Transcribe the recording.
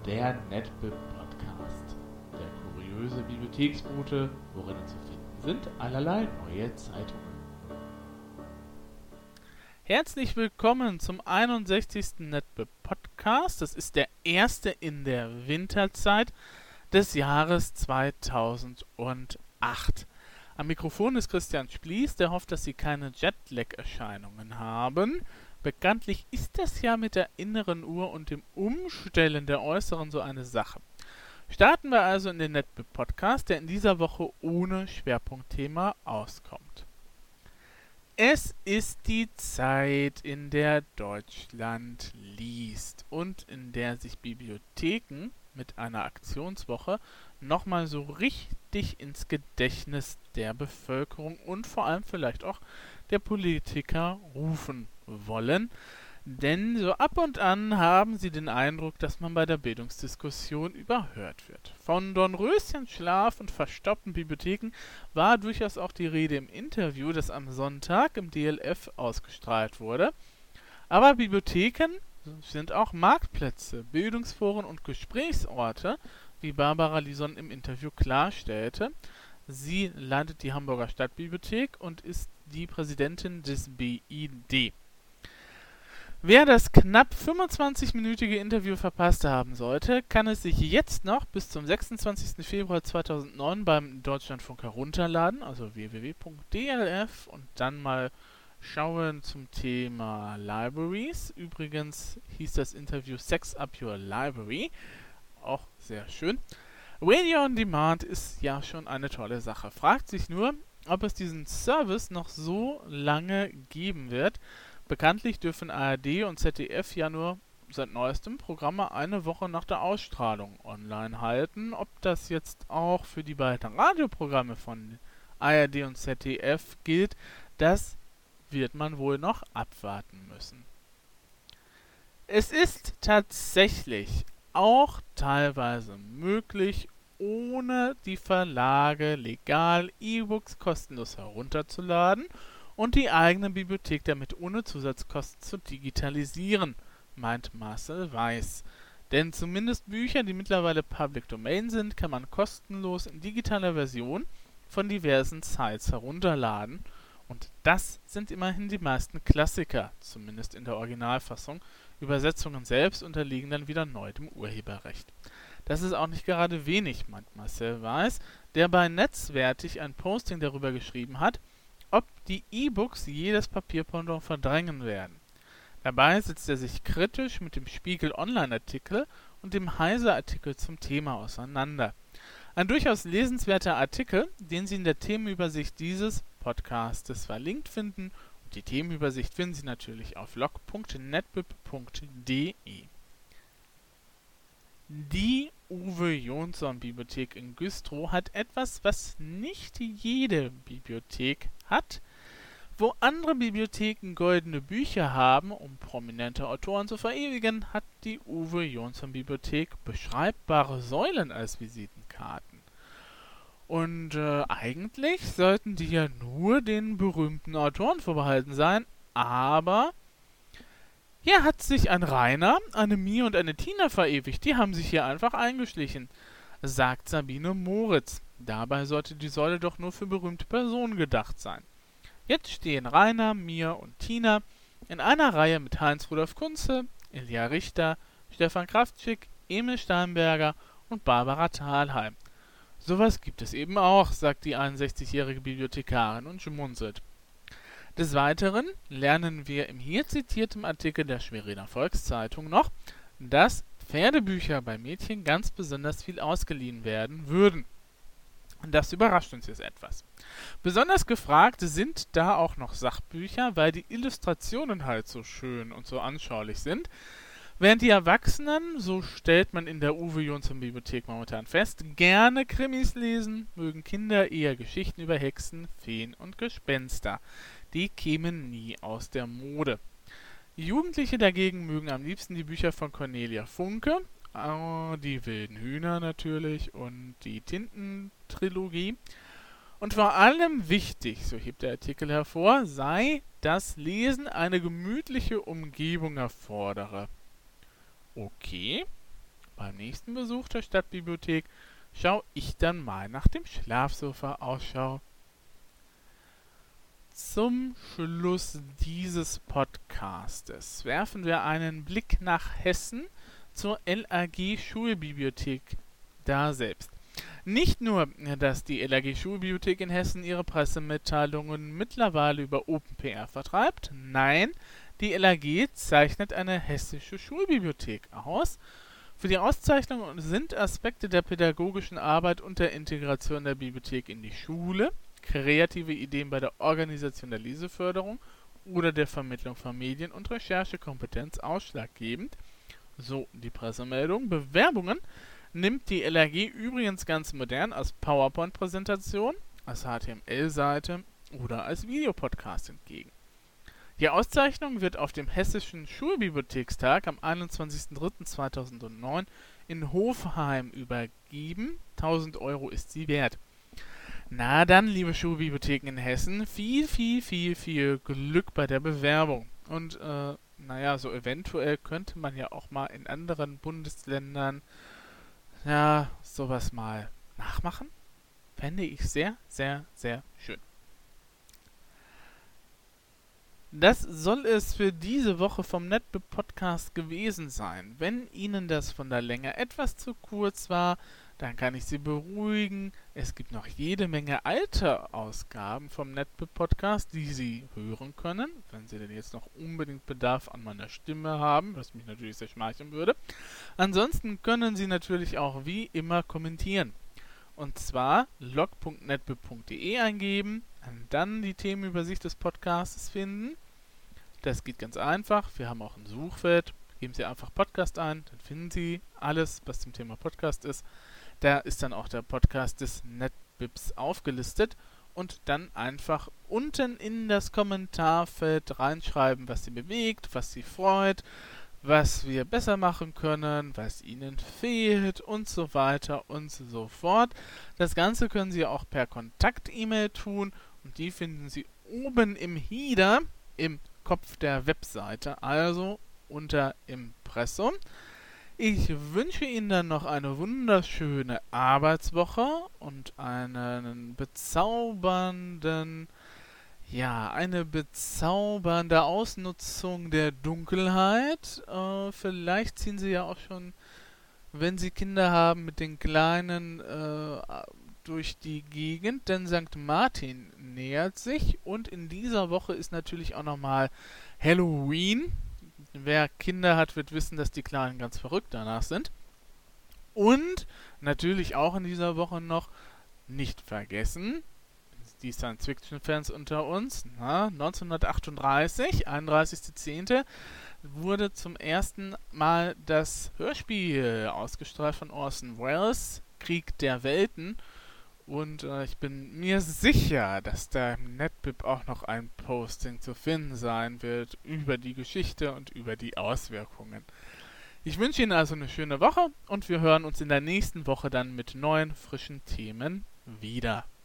der NetBib Podcast. Der kuriose Bibliotheksbote, worin zu finden sind allerlei neue Zeitungen. Herzlich willkommen zum 61. NetBib Podcast. Das ist der erste in der Winterzeit des Jahres 2008. Am Mikrofon ist Christian Splies, der hofft, dass Sie keine Jetlag-Erscheinungen haben. Bekanntlich ist das ja mit der inneren Uhr und dem Umstellen der äußeren so eine Sache. Starten wir also in den NetBib Podcast, der in dieser Woche ohne Schwerpunktthema auskommt. Es ist die Zeit, in der Deutschland liest und in der sich Bibliotheken mit einer Aktionswoche nochmal so richtig ins Gedächtnis der Bevölkerung und vor allem vielleicht auch der Politiker rufen wollen. Denn so ab und an haben sie den Eindruck, dass man bei der Bildungsdiskussion überhört wird. Von Dornröschenschlaf und verstaubten Bibliotheken war durchaus auch die Rede im Interview, das am Sonntag im DLF ausgestrahlt wurde. Aber Bibliotheken sind auch Marktplätze, Bildungsforen und Gesprächsorte, wie Barbara Lison im Interview klarstellte. Sie leitet die Hamburger Stadtbibliothek und ist die Präsidentin des BID. Wer das knapp 25-minütige Interview verpasst haben sollte, kann es sich jetzt noch bis zum 26. Februar 2009 beim Deutschlandfunk herunterladen, also www.dlf, und dann mal schauen zum Thema Libraries. Übrigens hieß das Interview Sex Up Your Library, auch sehr schön. Radio on Demand ist ja schon eine tolle Sache. Fragt sich nur, ob es diesen Service noch so lange geben wird. Bekanntlich dürfen ARD und ZDF ja nur seit neuestem Programme eine Woche nach der Ausstrahlung online halten. Ob das jetzt auch für die beiden Radioprogramme von ARD und ZDF gilt, das wird man wohl noch abwarten müssen. Es ist tatsächlich auch teilweise möglich, ohne die Verlage legal E-Books kostenlos herunterzuladen und die eigene Bibliothek damit ohne Zusatzkosten zu digitalisieren, meint Marcel Weiß. Denn zumindest Bücher, die mittlerweile Public Domain sind, kann man kostenlos in digitaler Version von diversen Sites herunterladen. Und das sind immerhin die meisten Klassiker, zumindest in der Originalfassung. Übersetzungen selbst unterliegen dann wieder neu dem Urheberrecht. Das ist auch nicht gerade wenig, meint Marcel Weiß, der bei Netzwertig ein Posting darüber geschrieben hat, ob die E-Books jedes Papierpendant verdrängen werden. Dabei setzt er sich kritisch mit dem Spiegel Online-Artikel und dem Heise-Artikel zum Thema auseinander. Ein durchaus lesenswerter Artikel, den Sie in der Themenübersicht dieses Podcastes verlinkt finden. Und die Themenübersicht finden Sie natürlich auf log.netbib.de. Die Uwe Jonsson Bibliothek in Güstrow hat etwas, was nicht jede Bibliothek hat. Wo andere Bibliotheken goldene Bücher haben, um prominente Autoren zu verewigen, hat die Uwe Jonsson Bibliothek beschreibbare Säulen als Visitenkarten. Und eigentlich sollten die ja nur den berühmten Autoren vorbehalten sein, aber hier hat sich ein Rainer, eine Mie und eine Tina verewigt. Die haben sich hier einfach eingeschlichen, sagt Sabine Moritz. Dabei sollte die Säule doch nur für berühmte Personen gedacht sein. Jetzt stehen Rainer, Mie und Tina in einer Reihe mit Heinz-Rudolf Kunze, Ilja Richter, Stefan Kraftschick, Emil Steinberger und Barbara Thalheim. Sowas gibt es eben auch, sagt die 61-jährige Bibliothekarin und schmunzelt. Des Weiteren lernen wir im hier zitierten Artikel der Schweriner Volkszeitung noch, dass Pferdebücher bei Mädchen ganz besonders viel ausgeliehen werden würden. Das überrascht uns jetzt etwas. Besonders gefragt sind da auch noch Sachbücher, weil die Illustrationen halt so schön und so anschaulich sind. Während die Erwachsenen, so stellt man in der Uwe Jonsson Bibliothek momentan fest, gerne Krimis lesen, mögen Kinder eher Geschichten über Hexen, Feen und Gespenster. Die kämen nie aus der Mode. Jugendliche dagegen mögen am liebsten die Bücher von Cornelia Funke, die Wilden Hühner natürlich und die Tintentrilogie. Und vor allem wichtig, so hebt der Artikel hervor, sei, dass Lesen eine gemütliche Umgebung erfordere. Okay, beim nächsten Besuch der Stadtbibliothek schaue ich dann mal nach dem Schlafsofa Ausschau. Zum Schluss dieses Podcastes werfen wir einen Blick nach Hessen zur LAG Schulbibliothek daselbst. Nicht nur, dass die LAG Schulbibliothek in Hessen ihre Pressemitteilungen mittlerweile über OpenPR vertreibt, nein, die LAG zeichnet eine hessische Schulbibliothek aus. Für die Auszeichnung sind Aspekte der pädagogischen Arbeit und der Integration der Bibliothek in die Schule, kreative Ideen bei der Organisation der Leseförderung oder der Vermittlung von Medien- und Recherchekompetenz ausschlaggebend. So die Pressemeldung. Bewerbungen nimmt die LAG übrigens ganz modern als PowerPoint-Präsentation, als HTML-Seite oder als Videopodcast entgegen. Die Auszeichnung wird auf dem Hessischen Schulbibliothekstag am 21.03.2009 in Hofheim übergeben. 1.000 € ist sie wert. Na dann, liebe Schulbibliotheken in Hessen, viel Glück bei der Bewerbung. Und so eventuell könnte man ja auch mal in anderen Bundesländern sowas mal nachmachen. Fände ich sehr schön. Das soll es für diese Woche vom NetBib Podcast gewesen sein. Wenn Ihnen das von der Länge etwas zu kurz war, dann kann ich Sie beruhigen. Es gibt noch jede Menge alte Ausgaben vom NetBib Podcast, die Sie hören können, wenn Sie denn jetzt noch unbedingt Bedarf an meiner Stimme haben, was mich natürlich sehr schmeicheln würde. Ansonsten können Sie natürlich auch wie immer kommentieren. Und zwar log.netbib.de eingeben, dann die Themenübersicht des Podcasts finden. Das geht ganz einfach. Wir haben auch ein Suchfeld. Geben Sie einfach Podcast ein, dann finden Sie alles, was zum Thema Podcast ist. Da ist dann auch der Podcast des NetBibs aufgelistet. Und dann einfach unten in das Kommentarfeld reinschreiben, was Sie bewegt, was Sie freut, was wir besser machen können, was Ihnen fehlt und so weiter und so fort. Das Ganze können Sie auch per Kontakt-E-Mail tun und die finden Sie oben im Header, im Kopf der Webseite, also unter Impressum. Ich wünsche Ihnen dann noch eine wunderschöne Arbeitswoche und eine bezaubernde Ausnutzung der Dunkelheit. Vielleicht ziehen Sie ja auch schon, wenn Sie Kinder haben, mit den Kleinen durch die Gegend, denn St. Martin nähert sich und in dieser Woche ist natürlich auch nochmal Halloween. Wer Kinder hat, wird wissen, dass die Kleinen ganz verrückt danach sind. Und natürlich auch in dieser Woche noch, nicht vergessen, die Science-Fiction-Fans unter uns, 1938, 31.10., wurde zum ersten Mal das Hörspiel ausgestrahlt von Orson Welles, Krieg der Welten. Und ich bin mir sicher, dass da im NetBib auch noch ein Posting zu finden sein wird über die Geschichte und über die Auswirkungen. Ich wünsche Ihnen also eine schöne Woche und wir hören uns in der nächsten Woche dann mit neuen, frischen Themen wieder.